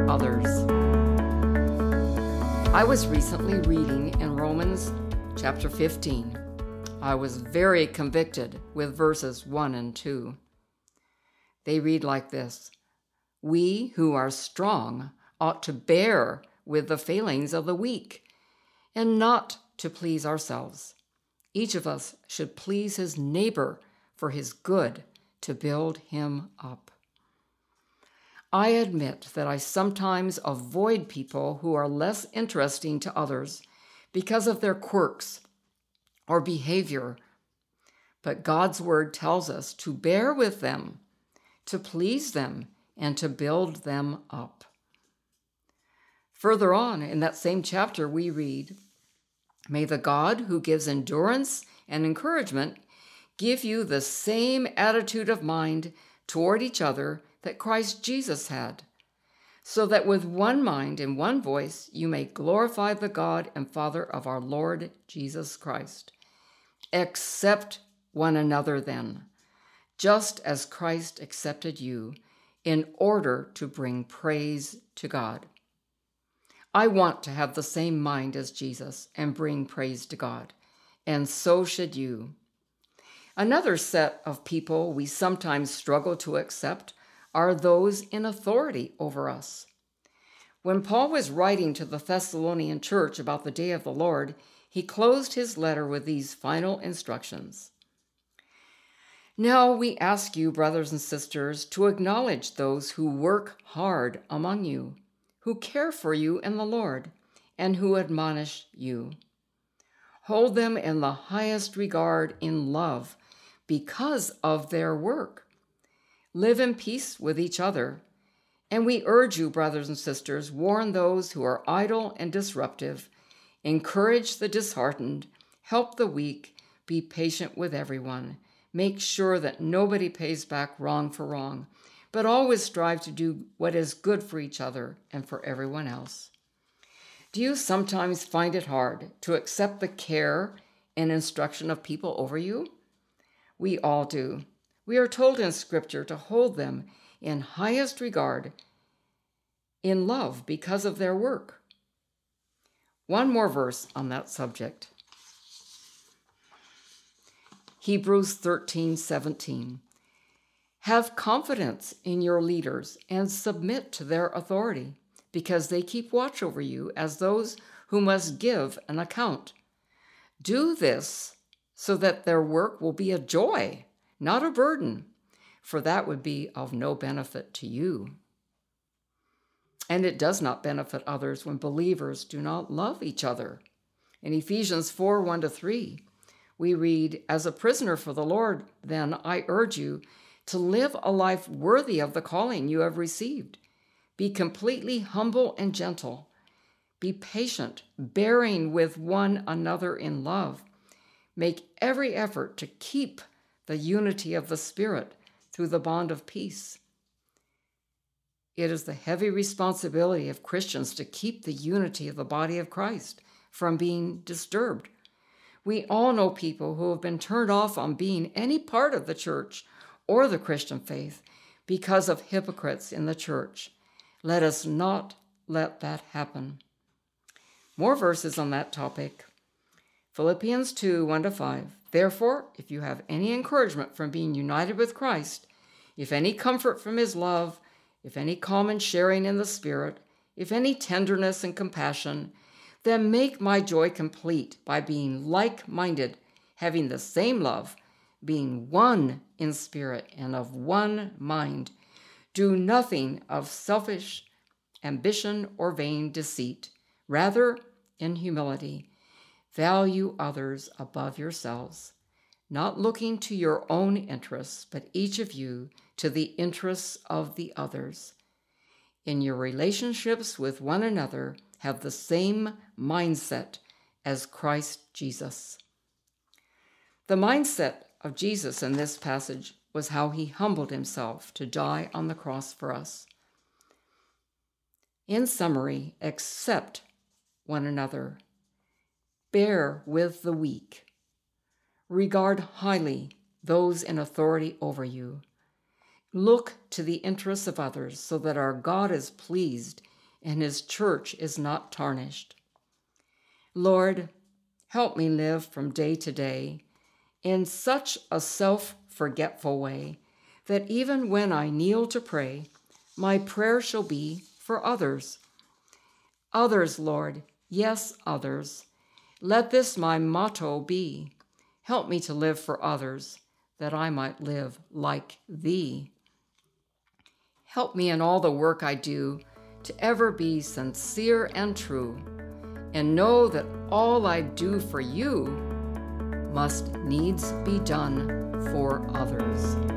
for others. I was recently reading in Romans chapter 15. I was very convicted with verses 1 and 2. They read like this: "We who are strong ought to bear with the failings of the weak, and not to please ourselves. Each of us should please his neighbor for his good, to build him up." I admit that I sometimes avoid people who are less interesting to others because of their quirks or behavior, but God's word tells us to bear with them, to please them, and to build them up. Further on in that same chapter, we read, "May the God who gives endurance and encouragement give you the same attitude of mind toward each other that Christ Jesus had, so that with one mind and one voice you may glorify the God and Father of our Lord Jesus Christ. Accept one another then, just as Christ accepted you, in order to bring praise to God." I want to have the same mind as Jesus and bring praise to God, and so should you. Another set of people we sometimes struggle to accept are those in authority over us. When Paul was writing to the Thessalonian church about the day of the Lord, he closed his letter with these final instructions. "Now we ask you, brothers and sisters, to acknowledge those who work hard among you, who care for you in the Lord, and who admonish you. Hold them in the highest regard in love because of their work. Live in peace with each other. And we urge you, brothers and sisters, warn those who are idle and disruptive, encourage the disheartened, help the weak, be patient with everyone. Make sure that nobody pays back wrong for wrong, but always strive to do what is good for each other and for everyone else." Do you sometimes find it hard to accept the care and instruction of people over you? We all do. We are told in Scripture to hold them in highest regard in love because of their work. One more verse on that subject. Hebrews 13:17. "Have confidence in your leaders and submit to their authority, because they keep watch over you as those who must give an account. Do this so that their work will be a joy, not a burden, for that would be of no benefit to you." And it does not benefit others when believers do not love each other. In Ephesians 4:1-3, we read, "As a prisoner for the Lord, then, I urge you to live a life worthy of the calling you have received. Be completely humble and gentle. Be patient, bearing with one another in love. Make every effort to keep the unity of the Spirit through the bond of peace." It is the heavy responsibility of Christians to keep the unity of the body of Christ from being disturbed. We all know people who have been turned off on being any part of the church or the Christian faith because of hypocrites in the church. Let us not let that happen. More verses on that topic. Philippians 2:1-5. "Therefore, if you have any encouragement from being united with Christ, if any comfort from his love, if any common sharing in the Spirit, if any tenderness and compassion, then make my joy complete by being like-minded, having the same love, being one in spirit and of one mind. Do nothing of selfish ambition or vain deceit. Rather, in humility, value others above yourselves, not looking to your own interests, but each of you to the interests of the others. In your relationships with one another, have the same mindset as Christ Jesus." The mindset of Jesus in this passage was how he humbled himself to die on the cross for us. In summary, accept one another. Bear with the weak. Regard highly those in authority over you. Look to the interests of others so that our God is pleased and his church is not tarnished. Lord, help me live from day to day in such a self-forgetful way that even when I kneel to pray, my prayer shall be for others. Others, Lord, yes, others. Let this my motto be. Help me to live for others, that I might live like Thee. Help me in all the work I do to ever be sincere and true, and know that all I do for You must needs be done for others.